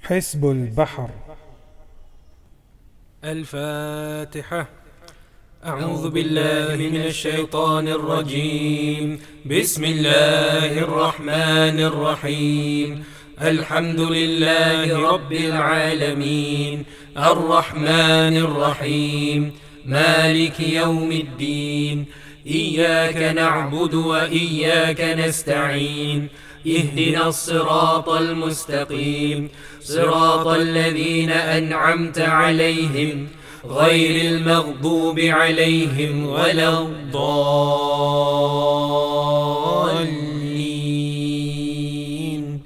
حسب البحر. الفاتحة. أعوذ بالله من الشيطان الرجيم. بسم الله الرحمن الرحيم. الحمد لله رب العالمين، الرحمن الرحيم، مالك يوم الدين. إياك نعبد وإياك نستعين. اهدنا الصراط المستقيم، صراط الذين أنعمت عليهم غير المغضوب عليهم ولا الضالين.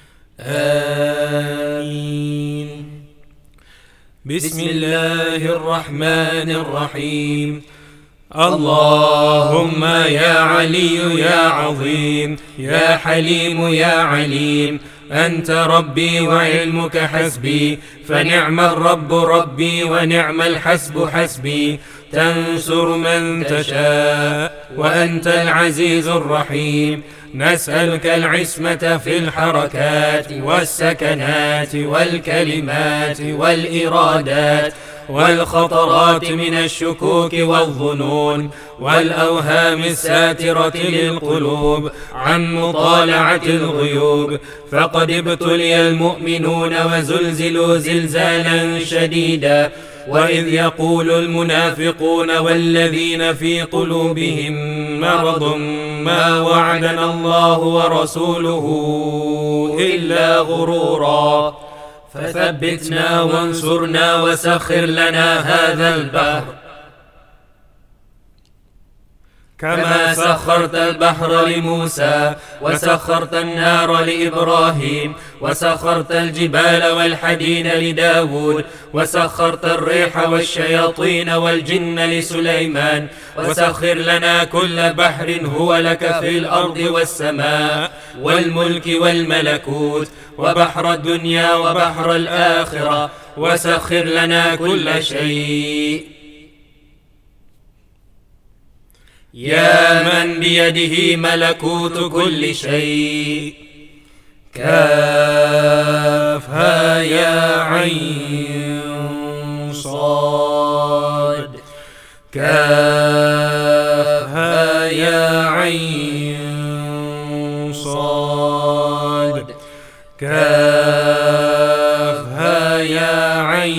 آمين. بسم الله الرحمن الرحيم. اللهم يا علي يا عظيم يا حليم يا عليم، أنت ربي وعلمك حسبي، فنعم الرب ربي ونعم الحسب حسبي. تنصر من تشاء وأنت العزيز الرحيم. نسألك العصمة في الحركات والسكنات والكلمات والإرادات والخطرات من الشكوك والظنون والأوهام الساترة للقلوب عن مطالعة الغيوب. فقد ابتلي المؤمنون وزلزلوا زلزالا شديدا، وإذ يقول المنافقون والذين في قلوبهم مرض ما وعدنا الله ورسوله إلا غرورا. فثبتنا وانصرنا وسخر لنا هذا البحر كما سخرت البحر لموسى، وسخرت النار لإبراهيم، وسخرت الجبال والحديد لداود، وسخرت الريح والشياطين والجن لسليمان. وسخر لنا كل بحر هو لك في الأرض والسماء والملك والملكوت، وبحر الدنيا وبحر الآخرة. وسخر لنا كل شيء. يا من بيده ملكوت كل شيء. كافها يا عين صاد. كافها يا عين صاد. كافها يا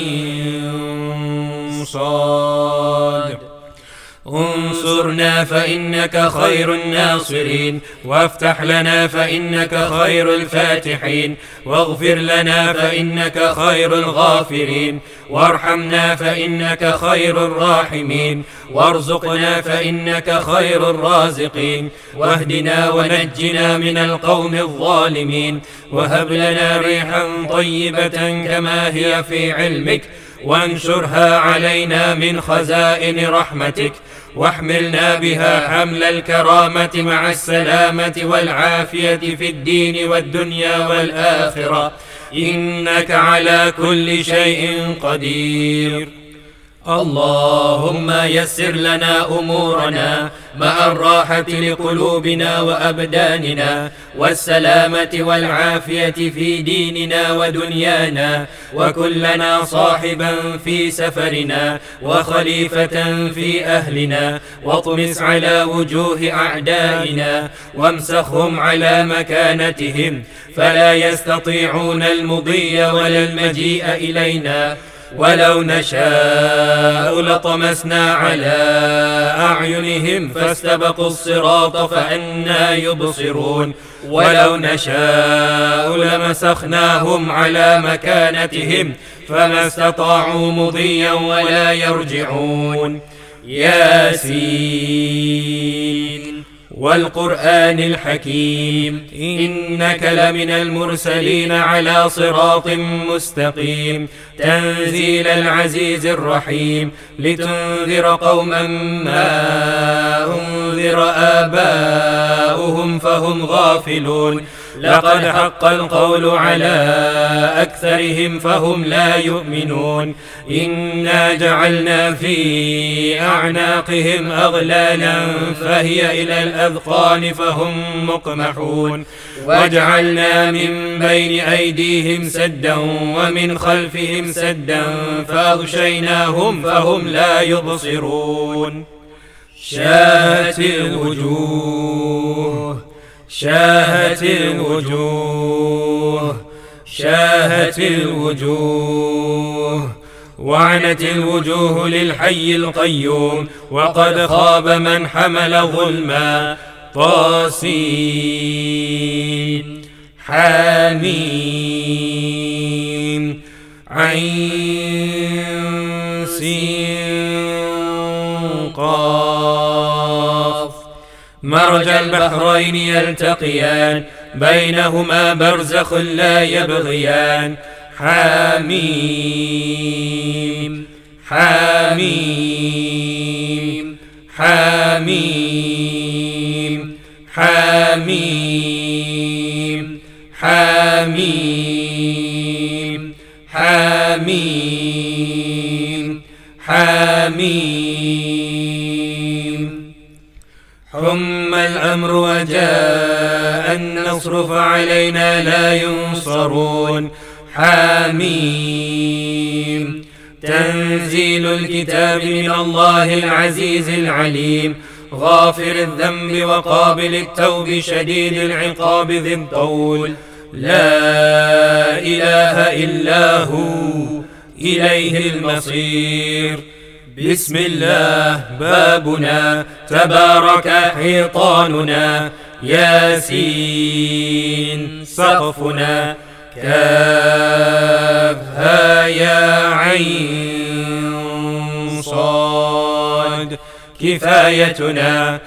عين صاد. انصرنا فإنك خير الناصرين، وافتح لنا فإنك خير الفاتحين، واغفر لنا فإنك خير الغافرين، وارحمنا فإنك خير الراحمين، وارزقنا فإنك خير الرازقين، واهدنا ونجنا من القوم الظالمين، وهب لنا ريحا طيبة كما هي في علمك، وانشرها علينا من خزائن رحمتك، واحملنا بها حمل الكرامة مع السلامة والعافية في الدين والدنيا والآخرة، إنك على كل شيء قدير. اللهم يسر لنا أمورنا مع الراحة لقلوبنا وأبداننا، والسلامة والعافية في ديننا ودنيانا، وكلنا صاحبا في سفرنا وخليفة في أهلنا، واطمس على وجوه أعدائنا وامسخهم على مكانتهم، فلا يستطيعون المضي ولا المجيء إلينا. ولو نشاء لطمسنا على أعينهم فاستبقوا الصراط فأنى يبصرون. ولو نشاء لمسخناهم على مكانتهم فما استطاعوا مضيا ولا يرجعون. ياسين والقرآن الحكيم، إنك لمن المرسلين على صراط مستقيم، تنزيل العزيز الرحيم، لتنذر قوما ما أنذر آباؤهم فهم غافلون، لقد حق القول على أكثرهم فهم لا يؤمنون إنا جعلنا في أعناقهم أغلالا فهي إلى الأذقان فهم مقمحون وجعلنا من بين أيديهم سدا ومن خلفهم سدا فأغشيناهم فهم لا يبصرون شاهت الوجوه شاهت الوجوه شاهت الوجوه وعنت الوجوه للحي القيوم وقد خاب من حمل ظلما طاسين حاميم عين سين قاف مرج البحرين يلتقيان بينهما برزخ لا يبغيان حاميم حاميم حاميم حاميم حاميم حاميم حاميم حمى الأمر وجاء النصر فعلينا لا ينصرون حاميم تنزيل الكتاب من الله العزيز العليم غافر الذنب وقابل التوب شديد العقاب ذي الطول لا إله إلا هو إليه المصير بسم الله بابنا تبارك حيطاننا ياسين سقفنا كافها يا عين صاد كفايتنا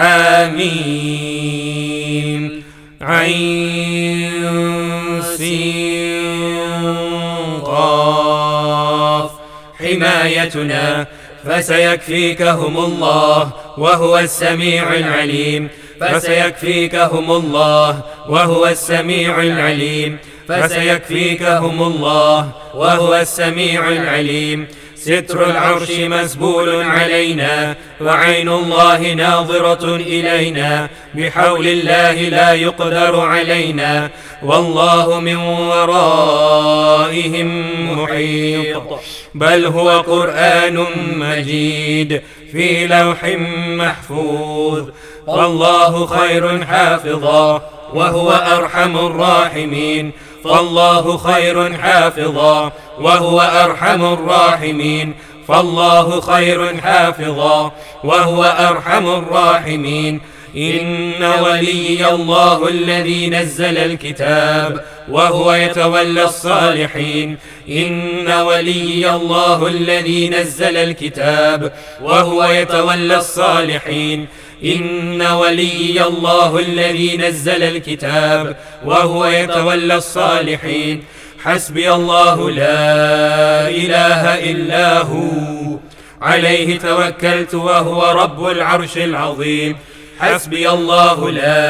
حاميم عين سين قاف حمايتنا فسيكفيكهم الله وهو السميع العليم فسيكفيكهم الله وهو السميع العليم فسيكفيكهم الله وهو السميع العليم ستر العرش مسبول علينا وعين الله ناظرة إلينا بحول الله لا يقدر علينا والله من ورائهم محيط بل هو قرآن مجيد في لوح محفوظ والله خير حافظا وهو أرحم الراحمين فالله خير حافظا وهو أرحم الراحمين فالله خير حافظا وهو أرحم الراحمين إن ولي الله الذي نزل الكتاب وهو يتولى الصالحين إن ولي الله الذي نزل الكتاب وهو يتولى الصالحين إن ولي الله الذي نزل الكتاب وهو يتولى الصالحين حسبي الله لا إله إلا هو عليه توكلت وهو رب العرش العظيم حسبي الله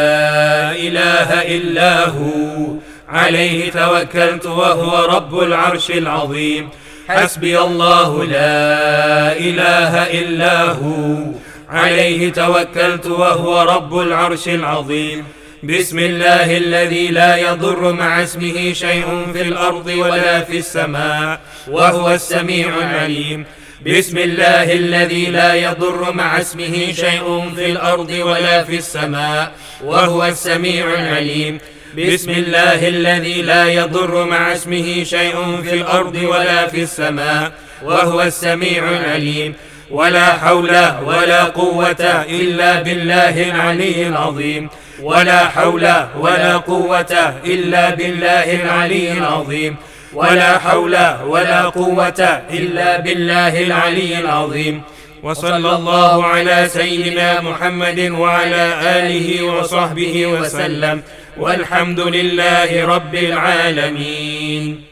لا إله إلا هو عليه توكلت وهو رب العرش العظيم حسبي الله لا إله إلا هو عليه توكلت وهو رب العرش العظيم بسم الله الذي لا يضر مع اسمه شيء في الأرض ولا في السماء وهو السميع العليم بسم الله الذي لا يضر مع اسمه شيء في الأرض ولا في السماء وهو السميع العليم بسم الله الذي لا يضر مع اسمه شيء في الأرض ولا في السماء وهو السميع العليم ولا حول ولا قوة إلا بالله العلي العظيم ولا حول ولا قوة إلا بالله العلي العظيم ولا حول ولا قوة إلا بالله العلي العظيم وصلى الله على سيدنا محمد وعلى آله وصحبه وسلم والحمد لله رب العالمين.